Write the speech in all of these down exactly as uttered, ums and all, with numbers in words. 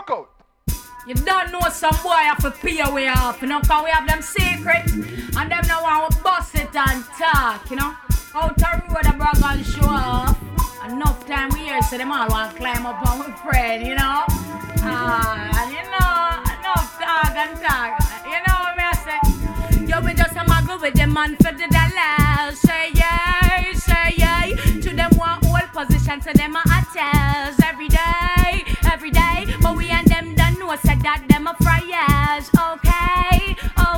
Rock out. You don't know some boy have to pay away off, you know, cause we have them secret and them now want to bust it and talk, you know. Out the road a brag and show off. Enough time we here so them all want to climb up on my friend, you know. Ah, and you know, enough talk and talk. You know what I say? Yo, we just a muggle with the man for the dollars. Say yay, say yay. To them one whole position, to them a hotels every day, every day. But we and them done know said that them a fryers. Okay,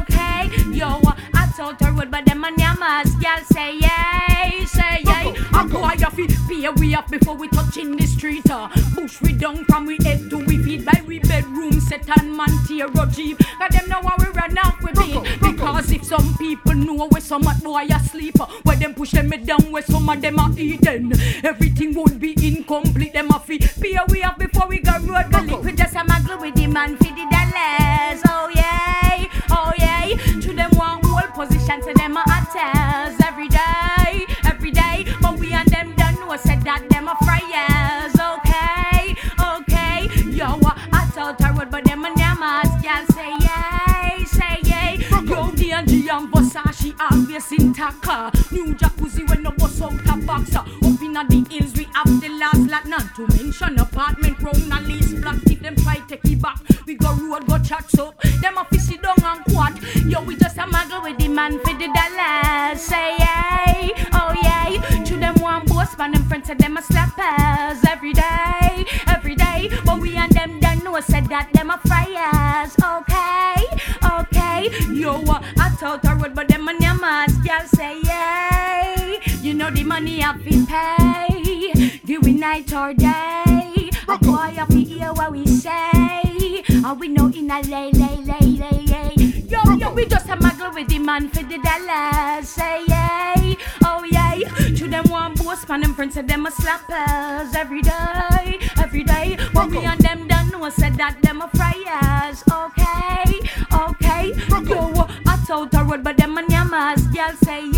okay. Yo, I told the road, but them a nyamas. Y'all say yay, say yay. I go I fi pay we up before we touch in the street. Uh. Push we down from we head to we feet by we bedroom set and man tear a jeep. Cause them know how we run off with it. Because if some people know where some at boy asleep, uh, where them push them down where some of them are eating, everything would be incomplete. Them a fi pay we up before we go road. Cause we just a muggle with the man for the dollars. Oh yeah, oh yeah. To them one whole position, to them a hotels every day, every day. But we and them done know said that them a fryers. Okay, okay. Yo, I told her road, but them a nyamas. Y'all say yay, say yay. Yo, D and G and Versace always intact. New jacuzzi when no bus out a box. Up in the hills we have the last lot. Not to mention apartment round a lease block. If them try take it back, we go road, go chat up. Them a fishy down and quad. Yo, we just a muggle with the man for the dollars. Say yay, oh yay. To them one boss, but them friends said them a slappers every day, every day. But we and them done know said that them a fryers. Okay, okay. Yo, uh, I told the road, but them a nyamas. Y'all say yay. You know the money I fi pay, do we night or day? A boy I fi hear what we say. And we know in a lay, lay, lay, lay, lay. Yo, yo, we just a muggle with the man for the dollars. Say yay, oh yay. To them one boss, man, them friends said them a slappers every day, every day. But we and them done know said that them a fryers. Okay, okay. Yo, I told the road, but them a nyamas. Y'all say